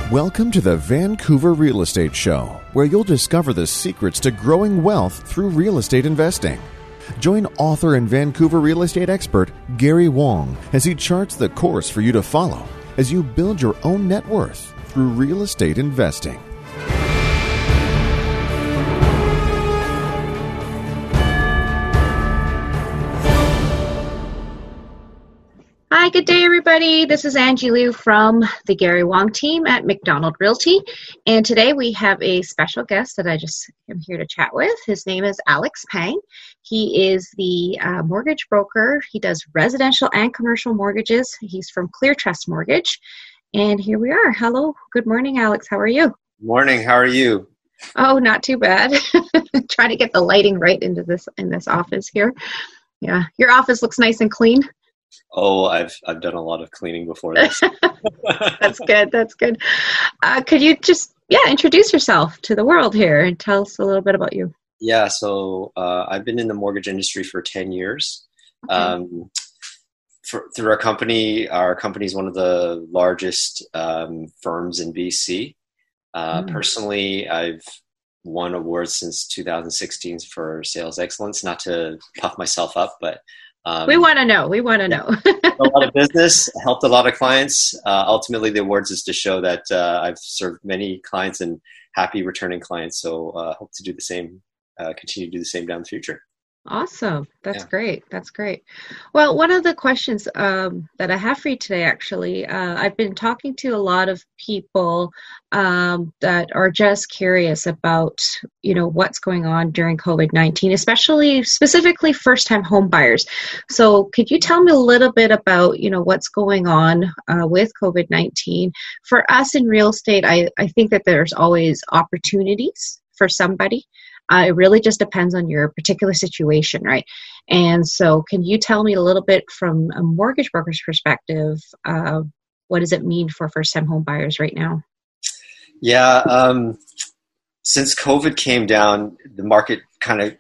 Welcome to the Vancouver Real Estate Show, where you'll discover the secrets to growing wealth through real estate investing. Join author and Vancouver real estate expert Gary Wong as he charts the course for you to follow as you build your own net worth through real estate investing. Hi, good day, everybody. This is Angie Liu from the Gary Wong team at McDonald Realty. And today we have a special guest that I just am here to chat with. His name is Alex Pang. He is the mortgage broker. He does residential and commercial mortgages. He's from Clear Trust Mortgage. And here we are. Hello. Good morning, Alex. How are you? Morning. How are you? Oh, not too bad. Trying to get the lighting right into in this office here. Yeah. Your office looks nice and clean. Oh, I've done a lot of cleaning before this. That's good. That's good. Could you just introduce yourself to the world here and tell us a little bit about you? Yeah, so I've been in the mortgage industry for 10 years. Okay. Through our company is one of the largest firms in BC. Personally, I've won awards since 2016 for sales excellence. Not to puff myself up, but we want to know. A lot of business, helped a lot of clients. Ultimately, the awards is to show that I've served many clients and happy returning clients. So hope to do the same, continue to do the same down the future. Awesome. That's great. That's great. Well, one of the questions that I have for you today, actually, I've been talking to a lot of people that are just curious about, what's going on during COVID-19, specifically first-time home buyers. So could you tell me a little bit about, what's going on with COVID-19? For us in real estate, I think that there's always opportunities for somebody. It really just depends on your particular situation, right? And so can you tell me a little bit from a mortgage broker's perspective, what does it mean for first-time home buyers right now? Yeah, since COVID came down, the market kind of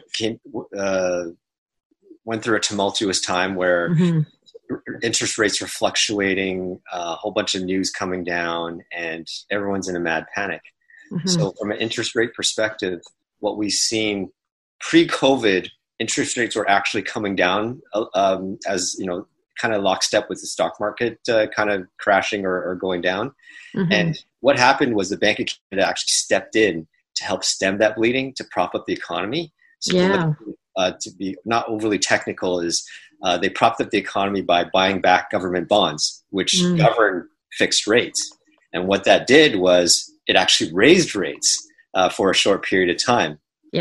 went through a tumultuous time where interest rates were fluctuating, a whole bunch of news coming down, and everyone's in a mad panic. So from an interest rate perspective, what we've seen pre-COVID, interest rates were actually coming down as, kind of lockstep with the stock market kind of crashing or going down. And what happened was the Bank of Canada actually stepped in to help stem that bleeding, to prop up the economy. So to be not overly technical is they propped up the economy by buying back government bonds, which govern fixed rates. And what that did was it actually raised rates for a short period of time.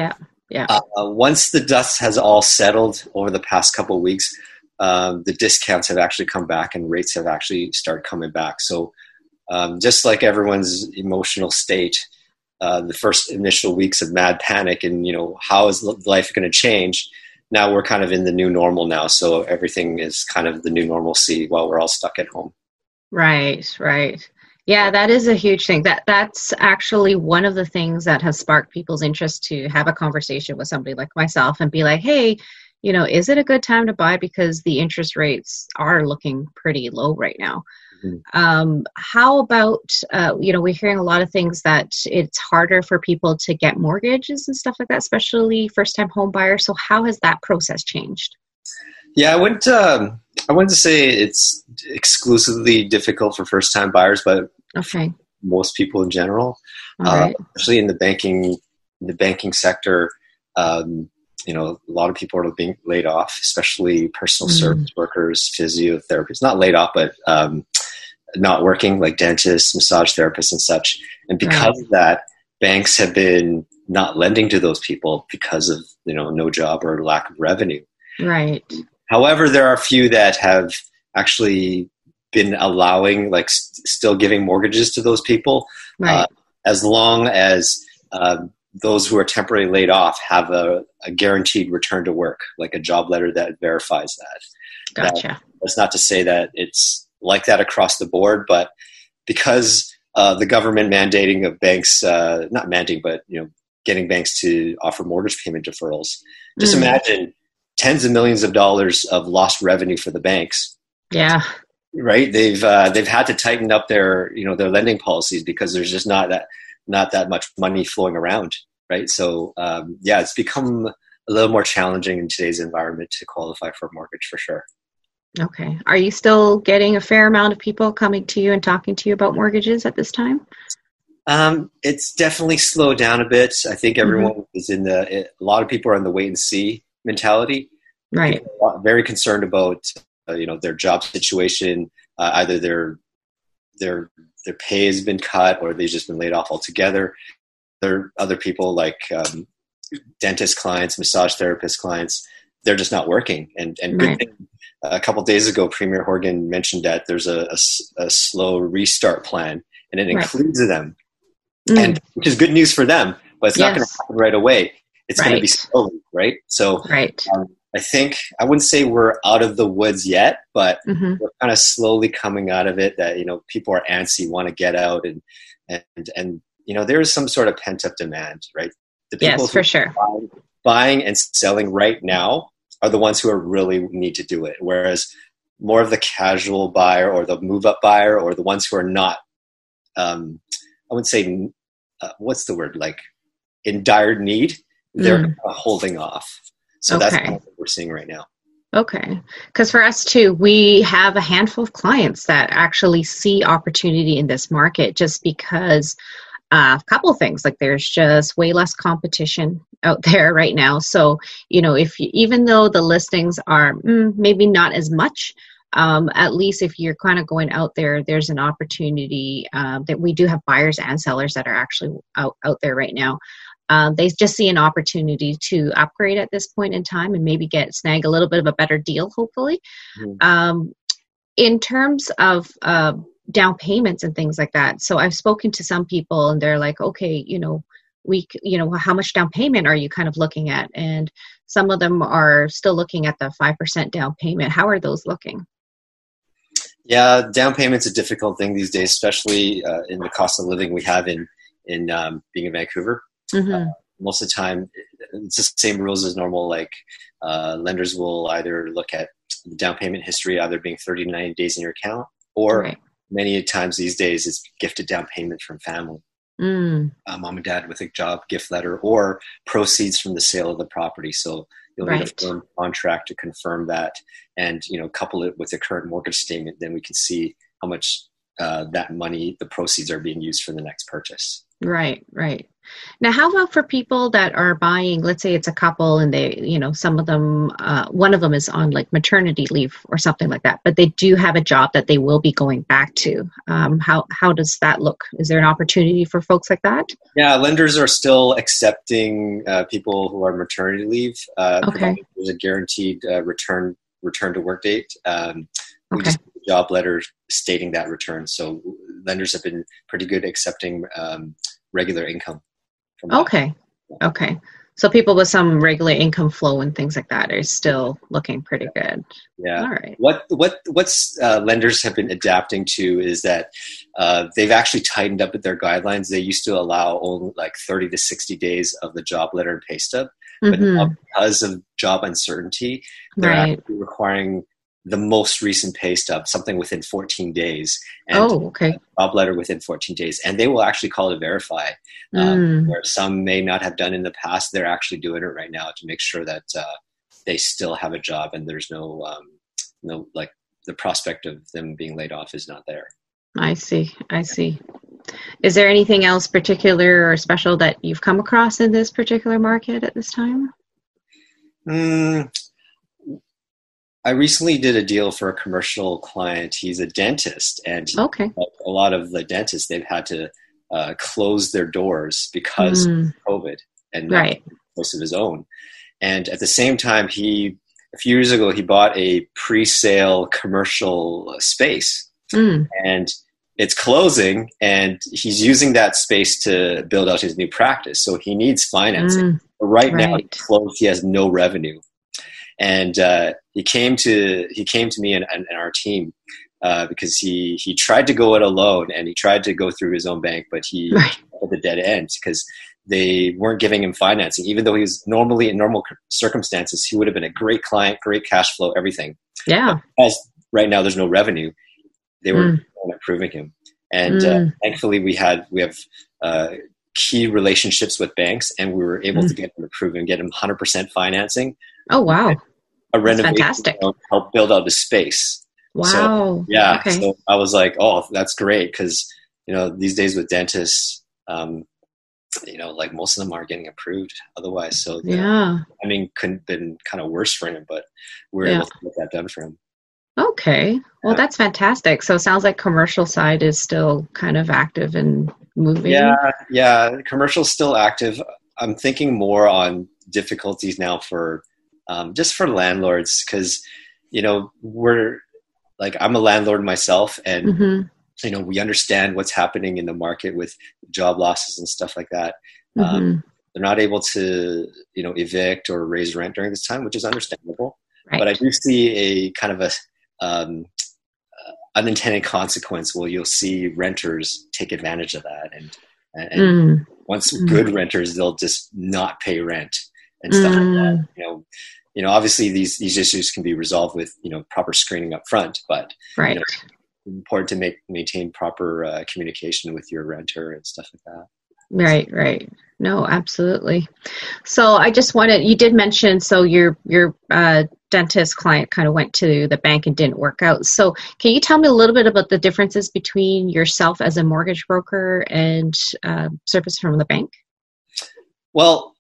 Once the dust has all settled over the past couple of weeks, the discounts have actually come back and rates have actually started coming back. So just like everyone's emotional state, the first initial weeks of mad panic and, how is life going to change? Now we're kind of in the new normal now. So everything is kind of the new normalcy while we're all stuck at home. Right. Yeah, that is a huge thing. That's actually one of the things that has sparked people's interest to have a conversation with somebody like myself and be like, hey, is it a good time to buy? Because the interest rates are looking pretty low right now. How about, we're hearing a lot of things that it's harder for people to get mortgages and stuff like that, especially first-time home buyers. So how has that process changed? Yeah, I wouldn't say it's exclusively difficult for first-time buyers, but for most people in general, especially in the banking sector, a lot of people are being laid off, especially personal service workers, physiotherapists, not laid off, but not working, like dentists, massage therapists and such. And because of that, banks have been not lending to those people because of, no job or lack of revenue. Right. However, there are a few that have actually been allowing, still giving mortgages to those people, as long as those who are temporarily laid off have a guaranteed return to work, like a job letter that verifies that. Gotcha. That's not to say that it's like that across the board, but because the government mandating of banks, not mandating, but getting banks to offer mortgage payment deferrals. Just imagine tens of millions of dollars of lost revenue for the banks. Yeah. right? They've had to tighten up their their lending policies because there's just not that much money flowing around, right? So it's become a little more challenging in today's environment to qualify for a mortgage for sure. Okay. Are you still getting a fair amount of people coming to you and talking to you about mortgages at this time? It's definitely slowed down a bit. I think everyone is a lot of people are in the wait and see mentality. Right. People are very concerned about, their job situation. Either their pay has been cut or they've just been laid off altogether. There are other people like dentist clients, massage therapist clients. They're just not working. And good thing, a couple of days ago, Premier Horgan mentioned that there's a slow restart plan, and it includes them. And which is good news for them, but it's not going to happen right away. It's going to be slowly, right? So I think I wouldn't say we're out of the woods yet, but we're kind of slowly coming out of it. That people are antsy, want to get out, and there is some sort of pent up demand, right? The people for sure buying and selling right now are the ones who are really need to do it, whereas more of the casual buyer or the move up buyer or the ones who are not, I wouldn't say, what's the word, like in dire need, they're holding off. So that's what we're seeing right now. Okay. Because for us too, we have a handful of clients that actually see opportunity in this market just because a couple of things, like there's just way less competition out there right now. So, even though the listings are maybe not as much, at least if you're kind of going out there, there's an opportunity that we do have buyers and sellers that are actually out there right now. They just see an opportunity to upgrade at this point in time and maybe snag a little bit of a better deal, hopefully. In terms of down payments and things like that. So I've spoken to some people and they're like, okay, how much down payment are you kind of looking at? And some of them are still looking at the 5% down payment. How are those looking? Yeah, down payment's a difficult thing these days, especially in the cost of living we have in being in Vancouver. Most of the time, it's the same rules as normal. Like lenders will either look at the down payment history, either being 30 to 90 days in your account, or many times these days it's gifted down payment from family. Mom and dad with a job gift letter or proceeds from the sale of the property. So you'll need a firm contract to confirm that and, couple it with the current mortgage statement. Then we can see how much that money, the proceeds are being used for the next purchase. Right. Now, how about for people that are buying, let's say it's a couple and they, some of them, one of them is on like maternity leave or something like that, but they do have a job that they will be going back to. How does that look? Is there an opportunity for folks like that? Yeah, lenders are still accepting people who are maternity leave. There's a guaranteed return to work date. We just have a job letter stating that return. So lenders have been pretty good accepting regular income. Okay. So people with some regular income flow and things like that are still looking pretty good. Yeah. All right. What's lenders have been adapting to is that they've actually tightened up with their guidelines. They used to allow only like 30 to 60 days of the job letter and pay stub, but now because of job uncertainty, they're actually requiring the most recent pay stub, something within 14 days, and job letter within 14 days. And they will actually call it a verify, where some may not have done in the past. They're actually doing it right now to make sure that they still have a job and there's no like the prospect of them being laid off is not there. I see. Is there anything else particular or special that you've come across in this particular market at this time? I recently did a deal for a commercial client. He's a dentist, and like a lot of the dentists, they've had to close their doors because of COVID and not most of his own. And at the same time, a few years ago, he bought a pre-sale commercial space, and it's closing, and he's using that space to build out his new practice. So he needs financing. But right now, he's closed. He has no revenue. And he came to me and our team because he tried to go it alone, and he tried to go through his own bank, but he at the dead end because they weren't giving him financing. Even though he was normally in normal circumstances, he would have been a great client, great cash flow, everything. Yeah. But as right now, there's no revenue. they were approving him. And thankfully, we have key relationships with banks, and we were able to get him approved and get him 100% financing. Oh, wow. A renovation, fantastic. Help build out the space. Wow. So, yeah. Okay. So I was like, oh, that's great. Because, these days with dentists, like most of them are getting approved otherwise. So couldn't been kind of worse for him, but we were able to get that done for him. Okay. Well, that's fantastic. So it sounds like commercial side is still kind of active and moving. Yeah. Commercial's still active. I'm thinking more on difficulties now for just for landlords, because, we're like, I'm a landlord myself, and, we understand what's happening in the market with job losses and stuff like that. They're not able to, evict or raise rent during this time, which is understandable. Right. But I do see a kind of a unintended consequence where you'll see renters take advantage of that. And once good renters, they'll just not pay rent and stuff like that. Obviously these issues can be resolved with, proper screening up front, but it's important to maintain proper communication with your renter and stuff like that. Right. No, absolutely. So I just you did mention, so your dentist client kind of went to the bank and didn't work out. So can you tell me a little bit about the differences between yourself as a mortgage broker and service from the bank? Well,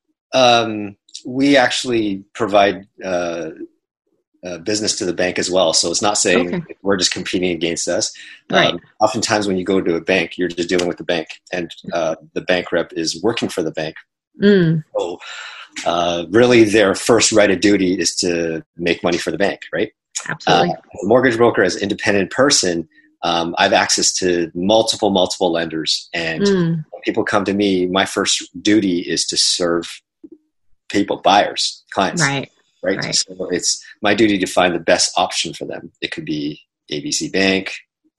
we actually provide business to the bank as well. So it's not saying we're just competing against us. Right. Oftentimes when you go to a bank, you're just dealing with the bank, and the bank rep is working for the bank. So really their first right of duty is to make money for the bank, right? Absolutely. As a mortgage broker, as an independent person, I have access to multiple lenders, and when people come to me, my first duty is to serve buyers, clients. Right. So it's my duty to find the best option for them. It could be ABC Bank,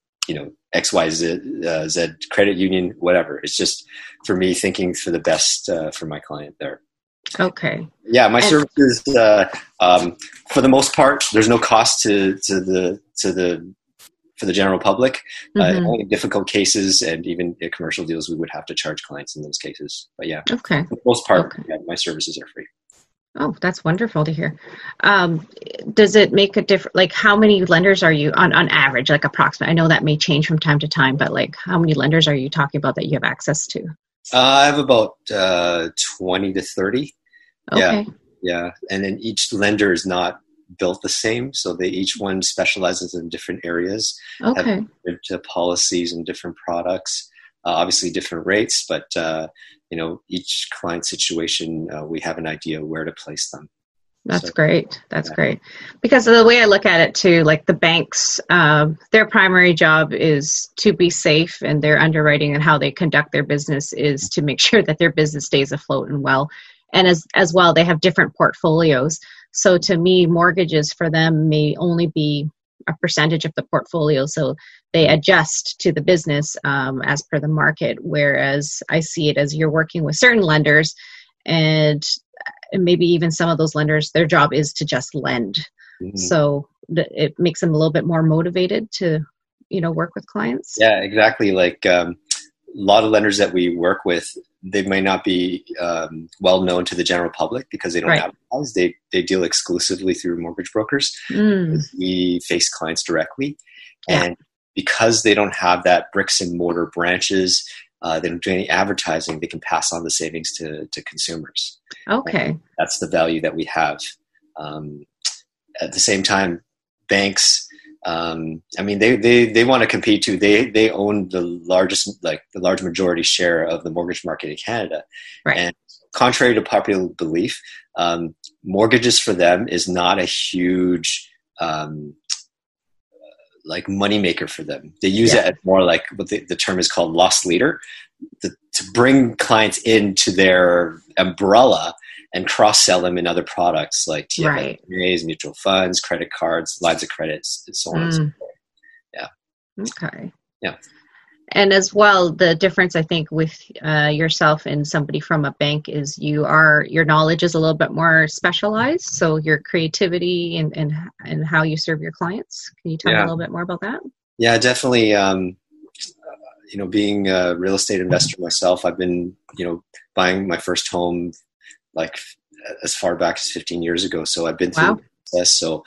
XYZ Z credit union, whatever. It's just for me thinking for the best for my client there. Okay. Yeah, my services for the most part, there's no cost to the for the general public. Only difficult cases and even commercial deals, we would have to charge clients in those cases. But yeah, for the most part, my services are free. Oh, that's wonderful to hear. Does it make a difference? Like, how many lenders are you on average, like approximately? I know that may change from time to time, but like, how many lenders are you talking about that you have access to? I have about 20 to 30. Okay. Yeah. And then each lender is not built the same. So each one specializes in different areas, have different policies and different products, obviously different rates, but each client situation, we have an idea where to place them. That's great. That's great. Because of the way I look at it too, like the banks, their primary job is to be safe, and their underwriting and how they conduct their business is to make sure that their business stays afloat and well. And as well, they have different portfolios. So to me, mortgages for them may only be a percentage of the portfolio. So they adjust to the business as per the market. Whereas I see it as you're working with certain lenders, and maybe even some of those lenders, their job is to just lend. So it makes them a little bit more motivated to, work with clients. Yeah, exactly. Like a lot of lenders that we work with, they may not be well known to the general public because they don't advertise. They deal exclusively through mortgage brokers. We face clients directly. And because they don't have that bricks and mortar branches, they don't do any advertising, they can pass on the savings to consumers. Okay. And that's the value that we have. At the same time, banks, they want to compete too. They own the large majority share of the mortgage market in Canada. Right. And contrary to popular belief, mortgages for them is not a huge moneymaker for them. They use it as more like what the term is called loss leader, to bring clients into their umbrella and cross-sell them in other products like TFSAs, mutual funds, credit cards, lines of credits, and so on and so forth. Yeah. Okay. Yeah. And as well, the difference, I think, with yourself and somebody from a bank is your knowledge is a little bit more specialized. So your creativity and how you serve your clients. Can you tell me a little bit more about that? Yeah, definitely. Being a real estate investor myself, I've been, buying my first home like as far back as 15 years ago. So I've been through the process. So,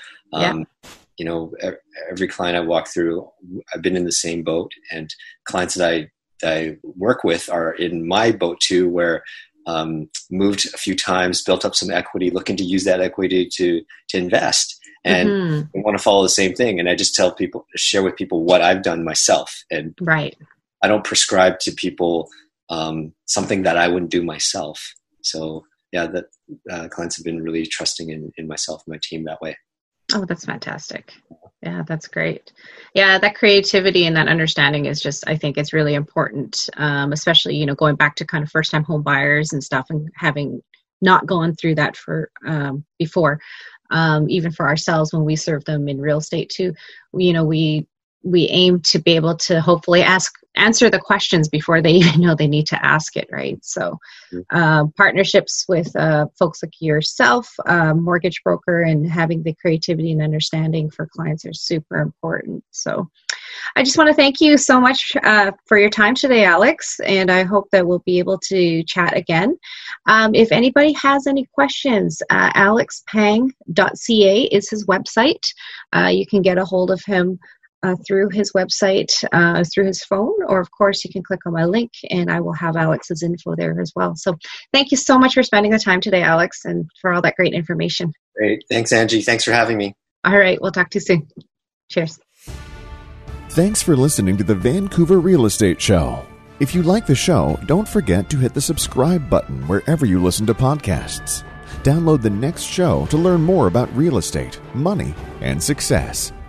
every client I walk through, I've been in the same boat, and clients that I work with are in my boat too, where moved a few times, built up some equity, looking to use that equity to invest. And I want to follow the same thing. And I just share with people what I've done myself. And I don't prescribe to people something that I wouldn't do myself. So clients have been really trusting in myself and my team that way. Oh, that's fantastic. Yeah, that's great. Yeah, that creativity and that understanding is just, I think it's really important, especially, going back to kind of first-time home buyers and stuff, and having not gone through that for before, even for ourselves when we serve them in real estate too. We aim to be able to hopefully answer the questions before they even know they need to ask it, right? So partnerships with folks like yourself, mortgage broker, and having the creativity and understanding for clients are super important. So I just want to thank you so much for your time today, Alex, and I hope that we'll be able to chat again. If anybody has any questions, alexpang.ca is his website. You can get a hold of him through his website, through his phone, or of course you can click on my link and I will have Alex's info there as well. So thank you so much for spending the time today, Alex, and for all that great information. Great. Thanks, Angie. Thanks for having me. All right. We'll talk to you soon. Cheers. Thanks for listening to the Vancouver Real Estate Show. If you like the show, don't forget to hit the subscribe button wherever you listen to podcasts. Download the next show to learn more about real estate, money, and success.